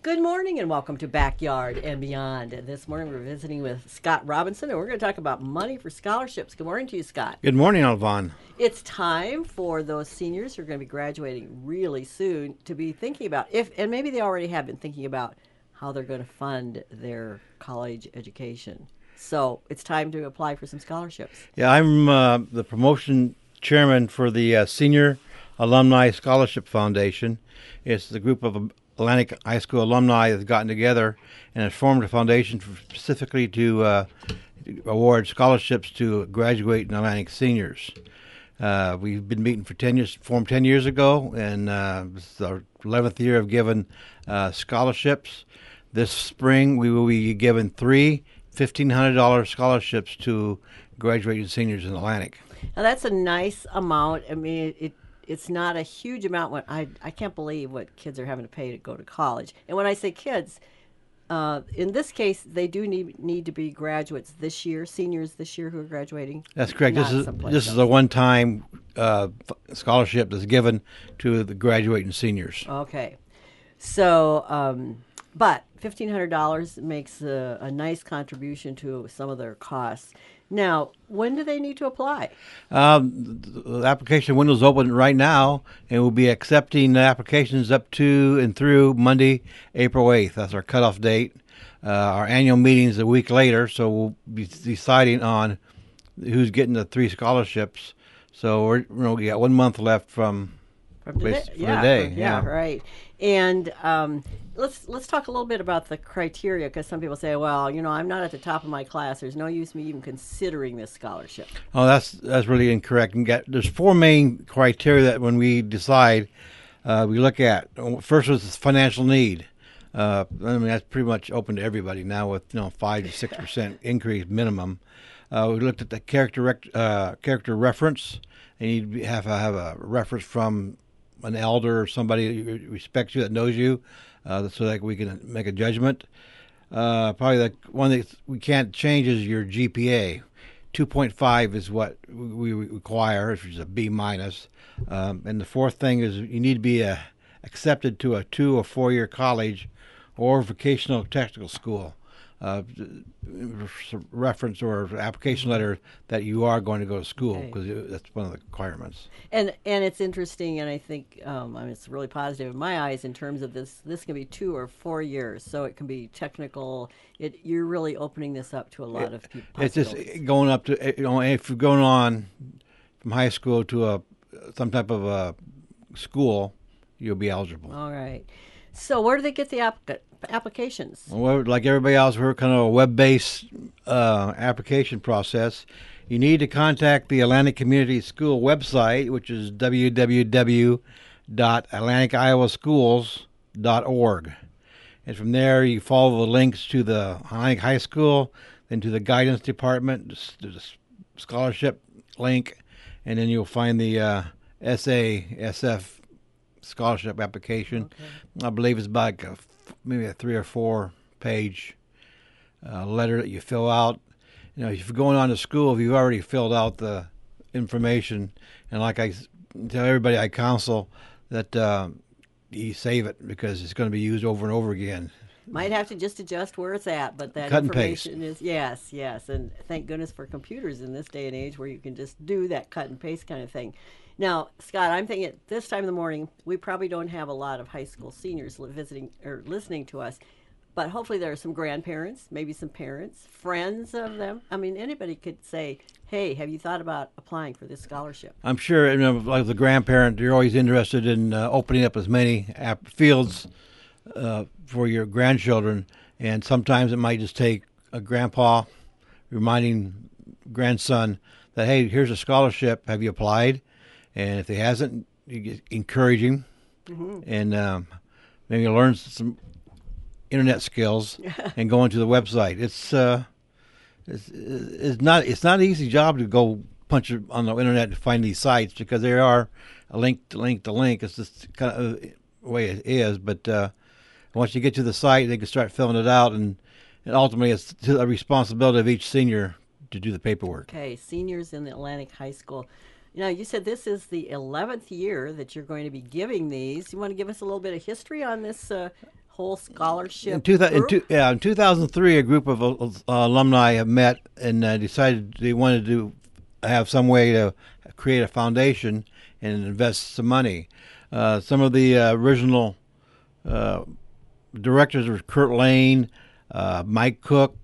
Good morning and welcome to Backyard and Beyond. This morning we're visiting with Scott Robinson and we're going to talk about money for scholarships. Good morning to you, Scott. Good morning, Alvon. It's time for those seniors who are going to be graduating really soon to be thinking about and maybe they already have been thinking about how they're going to fund their college education. So it's time to apply for some scholarships. Yeah, I'm the promotion chairman for the Senior Alumni Scholarship Foundation. It's the group of Atlantic High School alumni that's gotten together and has formed a foundation specifically to award scholarships to graduating Atlantic seniors. We've been meeting for 10 years, formed 10 years ago, and this is our 11th year of giving scholarships. This spring, we will be giving three $1,500 scholarships to graduating seniors in Atlantic. Now that's a nice amount. I mean, it's not a huge amount. I can't believe what kids are having to pay to go to college. And when I say kids, in this case, they do need to be graduates this year, seniors this year who are graduating. That's correct. This is else. a one-time scholarship that's given to the graduating seniors. Okay, so but $1,500 makes a nice contribution to some of their costs. Now, when do they need to apply? The application window is open right now, and we'll be accepting applications up to and through Monday, April 8th. That's our cutoff date. Our annual meeting is a week later, so we'll be deciding on who's getting the three scholarships. So we got 1 month left from today. Yeah, right. And let's talk a little bit about the criteria, because some people say, well, I'm not at the top of my class. There's no use me even considering this scholarship. Oh, that's really incorrect. There's four main criteria that when we decide, we look at. First was financial need. I mean, that's pretty much open to everybody now with 5 to 6% increase minimum. We looked at the character reference. And you have a reference from an elder or somebody who respects you, that knows you, so that we can make a judgment. Probably the one that we can't change is your GPA. 2.5 is what we require, which is a B minus. And the fourth thing is you need to be accepted to a 2 or 4 year college or vocational technical school. Reference or application letter that you are going to go to school, because that's one of the requirements. And it's interesting, and I think it's really positive in my eyes in terms of this. This can be 2 or 4 years, so it can be technical. You're really opening this up to a lot of people. It's just going up to if you're going on from high school to some type of a school, you'll be eligible. All right. So where do they get the applications? Well, like everybody else, we're kind of a web-based application process. You need to contact the Atlantic Community School website, which is www.atlanticiowaschools.org. And from there, you follow the links to the Atlantic High School, then to the guidance department, the scholarship link, and then you'll find the SASF scholarship application. Okay. I believe it's about maybe a 3 or 4 page letter that you fill out. If you're going on to school, if you've already filled out the information, and like I tell everybody I counsel, that you save it, because it's going to be used over and over again. Might have to just adjust where it's at, but that cut information is yes, and thank goodness for computers in this day and age where you can just do that cut and paste kind of thing. Now, Scott, I'm thinking at this time in the morning, we probably don't have a lot of high school seniors visiting or listening to us, but hopefully there are some grandparents, maybe some parents, friends of them. I mean, anybody could say, hey, have you thought about applying for this scholarship? I'm sure, like the grandparent, you're always interested in opening up as many fields for your grandchildren, and sometimes it might just take a grandpa reminding grandson that, hey, here's a scholarship, have you applied? And if he hasn't, you encourage him, and maybe learn some internet skills and go into the website. It's not an easy job to go punch it on the internet to find these sites, because they are a link to link to link. It's just kind of the way it is. But once you get to the site, they can start filling it out, and ultimately it's a responsibility of each senior to do the paperwork. Okay, seniors in the Atlantic High School. You said this is the 11th year that you're going to be giving these. You want to give us a little bit of history on this whole scholarship In, two, thou- in, group? two, yeah, in 2003, a group of alumni have met and decided they wanted to have some way to create a foundation and invest some money. Some of the original directors were Kurt Lane, Mike Cook,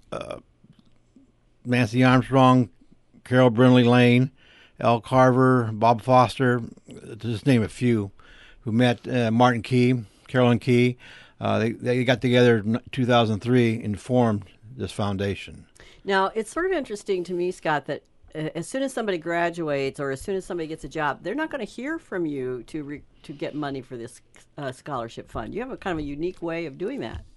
Nancy Armstrong, Carol Brindley Lane, Al Carver, Bob Foster, to just name a few, who met Martin Key, Carolyn Key. They got together in 2003 and formed this foundation. Now, it's sort of interesting to me, Scott, that as soon as somebody graduates or as soon as somebody gets a job, they're not going to hear from you to get money for this scholarship fund. You have a kind of a unique way of doing that.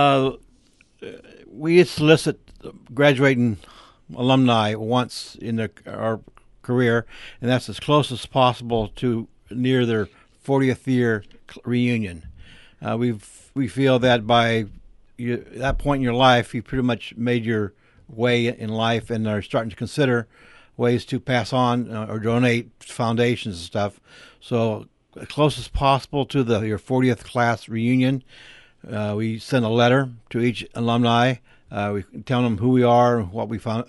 We solicit graduating alumni once in our career, and that's as close as possible to near their 40th year reunion. We feel that by that point in your life, you pretty much made your way in life and are starting to consider ways to pass on or donate foundations and stuff. So as close as possible to your 40th class reunion, we send a letter to each alumni. We tell them who we are, what we found,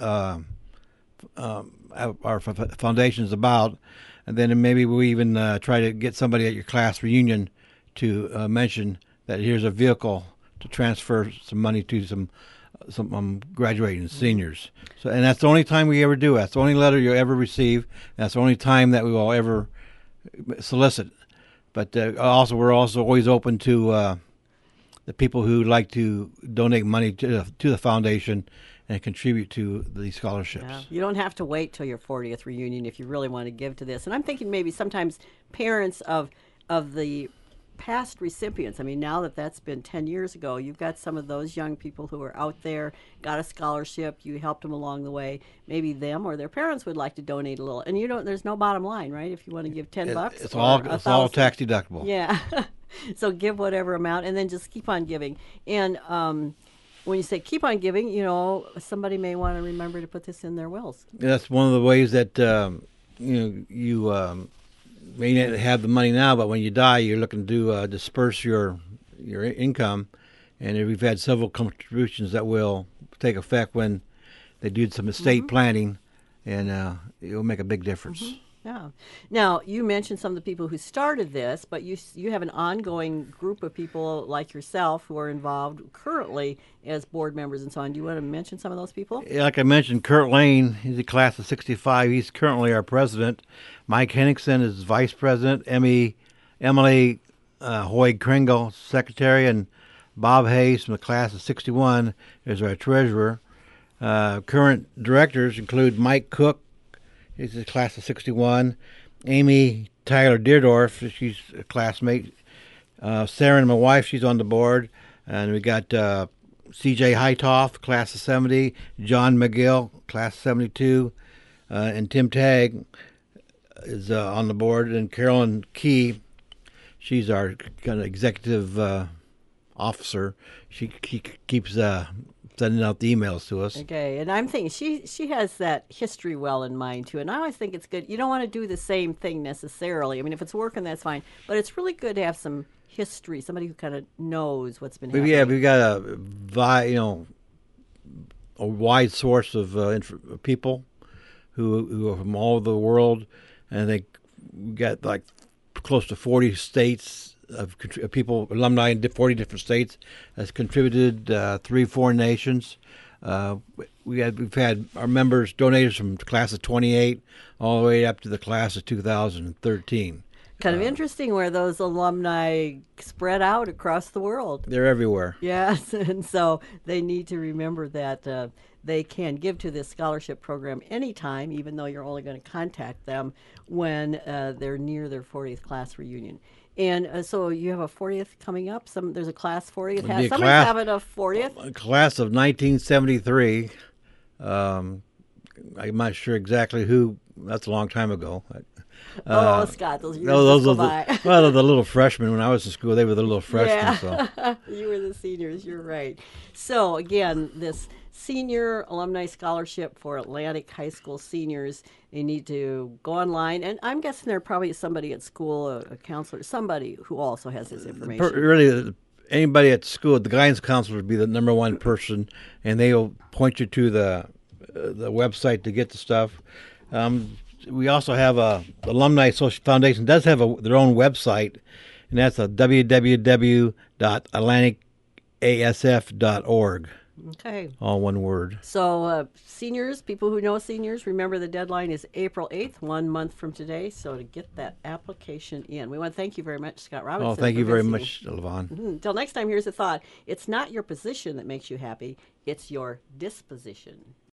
our foundation is about, and then maybe we even try to get somebody at your class reunion to mention that here's a vehicle to transfer some money to some graduating seniors. So, and that's the only time we ever do it. That's the only letter you'll ever receive. That's the only time that we will ever solicit. But also, we're also always open to the people who like to donate money to the foundation and contribute to these scholarships. Yeah. You don't have to wait till your 40th reunion if you really want to give to this. And I'm thinking maybe sometimes parents of the past recipients. I mean, now that that's been 10 years ago, you've got some of those young people who are out there, got a scholarship, you helped them along the way. Maybe them or their parents would like to donate a little. And there's no bottom line, right? If you want to give $10, it's all tax deductible. Yeah. So give whatever amount and then just keep on giving. And when you say keep on giving, somebody may want to remember to put this in their wills. That's one of the ways that you may not have the money now, but when you die, you're looking to disperse your income, and we've had several contributions that will take effect when they do some estate planning, and it will make a big difference. Mm-hmm. Yeah. Now, you mentioned some of the people who started this, but you have an ongoing group of people like yourself who are involved currently as board members and so on. Do you want to mention some of those people? Yeah, like I mentioned, Kurt Lane, he's a class of 65. He's currently our president. Mike Henningsen is vice president. Emily Hoyd Kringle, secretary, and Bob Hayes from the class of 61 is our treasurer. Current directors include Mike Cook. He's a class of 61. Amy Tyler Deerdorf, she's a classmate. Sarah, my wife, she's on the board. And we got C.J. Hightoff, class of 70. John McGill, class of 72. And Tim Tagg is on the board. And Carolyn Key, she's our kind of executive officer. She keeps sending out the emails to us. Okay, and I'm thinking she has that history well in mind too, and I always think it's good. You don't want to do the same thing necessarily. I mean, if it's working, that's fine, but it's really good to have some history, somebody who kind of knows what's been happening. Yeah, we've got a wide source of people who are from all over the world, and we got like close to 40 states of people, alumni in 40 different states, has contributed 3 nations. We've had our members donators from the class of 28 all the way up to the class of 2013. Kind of interesting where those alumni spread out across the world. They're everywhere. Yes, and so they need to remember that they can give to this scholarship program anytime, even though you're only going to contact them when they're near their 40th class reunion. And so you have a 40th coming up. There's a class 40th. Somebody's having a 40th. A class of 1973. I'm not sure exactly who. That's a long time ago. Scott, those years go by. Well, the little freshmen when I was in school, they were the little freshmen. Yeah. So. You were the seniors. You're right. So again, this Senior Alumni Scholarship for Atlantic High School seniors. You need to go online, and I'm guessing there probably is somebody at school, a counselor, somebody who also has this information. Really, anybody at school, the guidance counselor would be the number one person, and they'll point you to the website to get the stuff. We also have the Alumni Social Foundation does have their own website, and that's a www.atlanticasf.org. Okay. All one word. So, seniors, people who know seniors, remember the deadline is April 8th, 1 month from today. So, to get that application in, we want to thank you very much, Scott Robinson. Oh, thank you for very visiting. much, Levon. Until next time, here's a thought. It's not your position that makes you happy, it's your disposition.